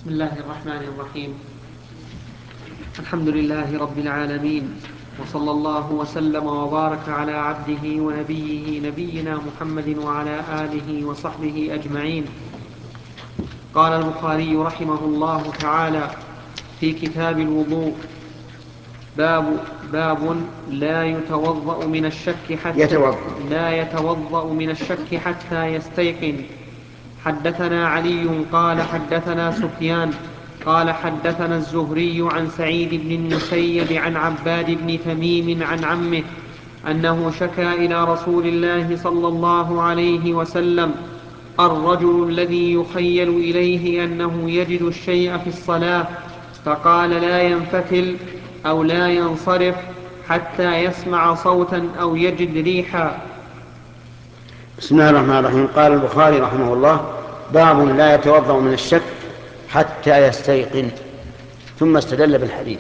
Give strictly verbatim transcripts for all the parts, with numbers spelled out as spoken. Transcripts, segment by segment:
بسم الله الرحمن الرحيم. الحمد لله رب العالمين، وصلى الله وسلم وبارك على عبده ونبيه نبينا محمد وعلى آله وصحبه أجمعين. قال البخاري رحمه الله تعالى في كتاب الوضوء: باب باب لا يتوضأ من الشك حتى يتوضأ لا يتوضأ من الشك حتى يستيقن. حدثنا علي قال حدثنا سفيان قال حدثنا الزهري عن سعيد بن المسيب عن عباد بن تميم عن عمه أنه شكا إلى رسول الله صلى الله عليه وسلم الرجل الذي يخيل إليه أنه يجد الشيء في الصلاة، فقال: لا ينفتل أو لا ينصرف حتى يسمع صوتا أو يجد ريحا. بسم الله الرحمن الرحيم. قال البخاري رحمه الله: باب لا يتوضأ من الشك حتى يستيقن. ثم استدل بالحديث.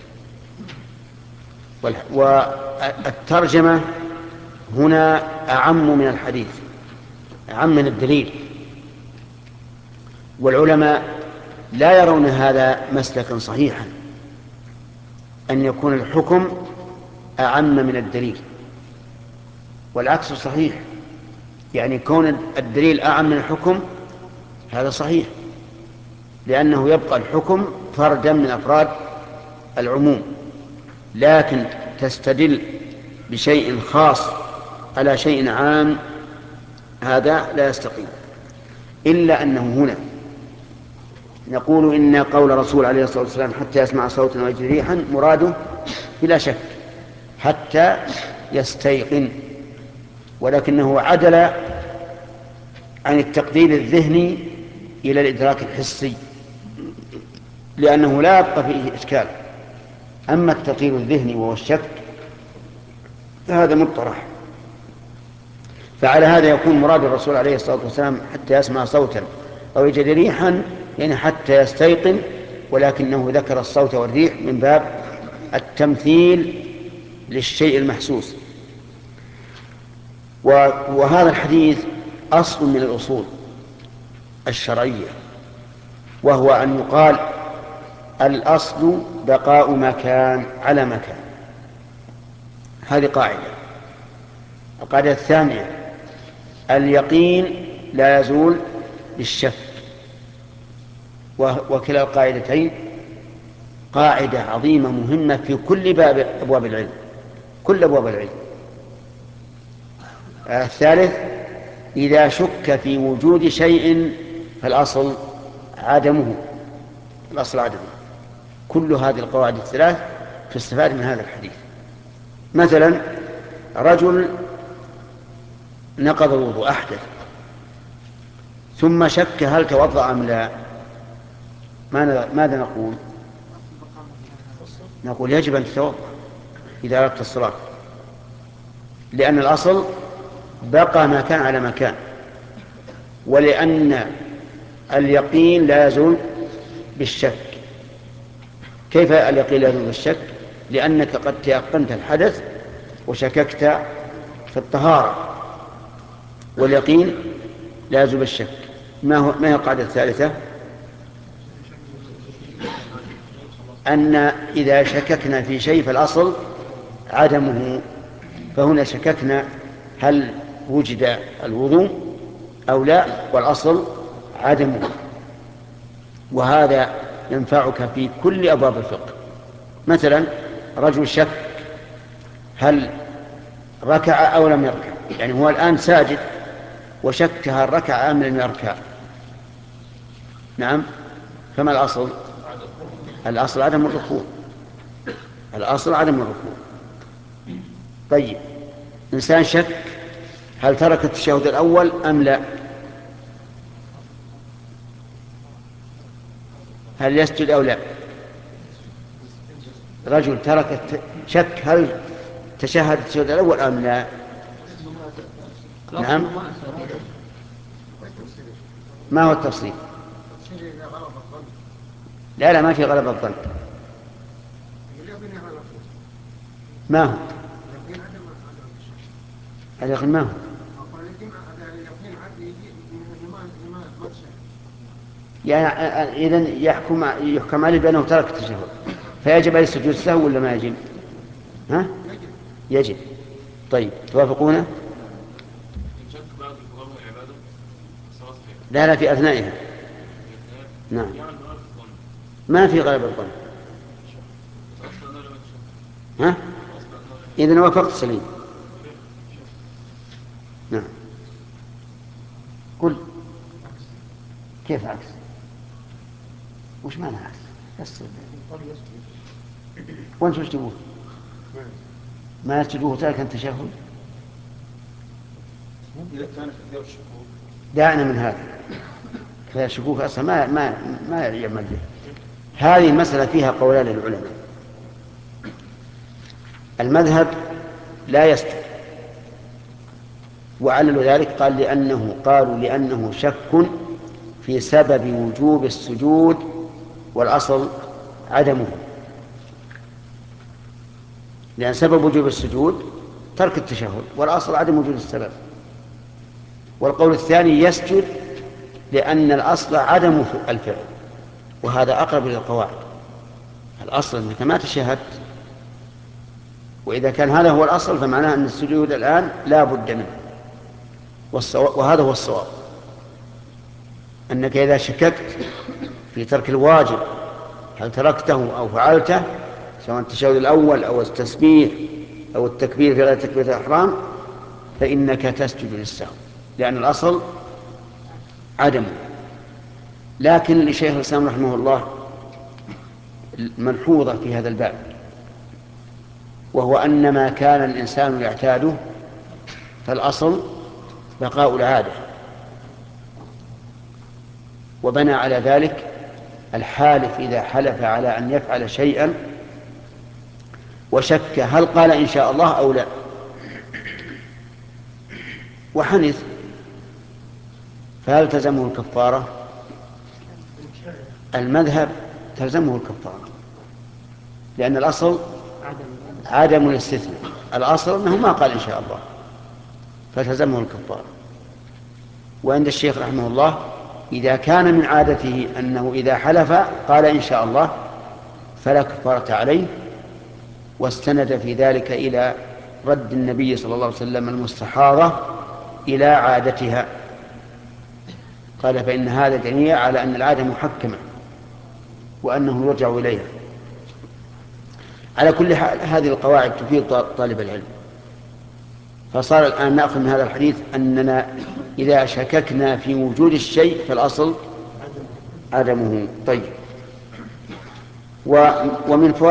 والترجمة هنا أعم من الحديث، أعم من الدليل. والعلماء لا يرون هذا مسلكا صحيحا، أن يكون الحكم أعم من الدليل، والعكس صحيح. يعني كون الدليل أعم من الحكم هذا صحيح، لأنه يبقى الحكم فردا من أفراد العموم، لكن تستدل بشيء خاص على شيء عام، هذا لا يستقيم. إلا أنه هنا نقول إن قول رسول عليه الصلاة والسلام حتى يسمع صوتا ويجد ريحا مراده بلا شك حتى يستيقن، ولكنه عدل عن التقدير الذهني إلى الإدراك الحسي، لأنه لا يبقى فيه إشكال. أما التقدير الذهني وهو الشك فهذا مطرح. فعلى هذا يكون مراد الرسول عليه الصلاة والسلام حتى يسمع صوتا أو يجد ريحا، يعني حتى يستيقن، ولكنه ذكر الصوت والريح من باب التمثيل للشيء المحسوس. وهذا الحديث أصل من الأصول الشرعية، وهو أن يقال الأصل بقاء مكان على مكان. هذه قاعدة. القاعدة الثانية: اليقين لا يزول بالشك. وكلا القاعدتين قاعدة عظيمة مهمة في كل باب أبواب العلم، كل أبواب العلم. الثالث: إذا شك في وجود شيء فالأصل عدمه، الأصل عدمه. كل هذه القواعد الثلاث تستفاد من هذا الحديث. مثلا رجل نقض الوضوء، أحدث، ثم شك هل توضأ أم لا، ماذا نقول؟ نقول يجب أن تتوضأ إذا أردت الصلاة، لأن الأصل بقى ما كان على مكان، ولأن اليقين لا يزول بالشك. كيف اليقين لا يزول بالشك؟ لأنك قد تيقنت الحدث وشككت في الطهارة، واليقين لا يزول بالشك. ما هو ما هي القاعدة الثالثة؟ أن إذا شككنا في شيء فالأصل عدمه. فهنا شككنا هل وجد الوضوء أو لا، والأصل عدمه. وهذا ينفعك في كل أبواب الفقه. مثلا رجل شك هل ركع أو لم يركع، يعني هو الآن ساجد وشك هل ركع أم لم يركع. نعم، فما الأصل؟ الأصل عدم الركوع، الأصل عدم الركوع. طيب، إنسان شك هل ترك التشهد الأول أم لا، هل يسجد أو لا. رجل ترك شك هل تشهد التشهد الأول أم لا. نعم، ما هو التفصيل؟ لا لا، ما في غلبة الظن. ما هو اليقين؟ ما هو؟ يعني إذن يحكم يحكم عليه بأنه ترك التشهد، فيجب عليه سجود السهو ولا ما يجب؟ ها؟ يجب. طيب توافقونه؟ لا لا، في أثنائها. نعم، ما في غلب الظن. ها؟ إذن وافقت سليم. نعم. قل كيف عكس؟ وش معنى عكس؟ بس وين تشتبوه؟ ما يسجدوه تارك التشهد. دعنا من هذا، كذا شكوك أصلا ما ما ما يعمل به. هذه المسألة فيها قولان للعلماء. المذهب لا يسجد، وعلل ذلك قال لأنه قالوا لأنه شك في سبب وجوب السجود، والأصل عدمه، لأن سبب وجوب السجود ترك التشهد، والأصل عدم وجود السبب. والقول الثاني يسجد لأن الأصل عدم الفعل، وهذا أقرب إلى القواعد. الأصل أنك ما تشهدت، وإذا كان هذا هو الأصل فمعناه أن السجود الآن لا بد منه، وهذا هو الصواب، أنك إذا شككت في ترك الواجب هل تركته أو فعلته، سواء التشهد الأول أو التسبيح أو التكبير في غير تكبيرة الإحرام، فإنك تسجد للسهو، لأن الأصل عدمه. لكن لشيخ الإسلام رحمه الله ملحوظة في هذا الباب، وهو أن ما كان الإنسان يعتاده فالأصل بقاء العادة، وبنى على ذلك الحالف إذا حلف على أن يفعل شيئا وشك هل قال إن شاء الله أو لا، وحنث، فهل تلزمه الكفارة؟ المذهب تلزمه الكفارة، لأن الأصل عدم الاستثناء، الأصل أنه ما قال إن شاء الله فتلزمه الكفارة. وعند الشيخ رحمه الله إذا كان من عادته أنه إذا حلف قال إن شاء الله فلا كفارة عليه، واستند في ذلك إلى رد النبي صلى الله عليه وسلم المستحاضة إلى عادتها، قال فإن هذا دليل على أن العادة محكمة وأنه يرجع إليها. على كل حال هذه القواعد تفيد طالب العلم. فصار الآن نأخذ من هذا الحديث أننا إذا شككنا في وجود الشيء فالأصل عدمه. طيب، ومن فوائد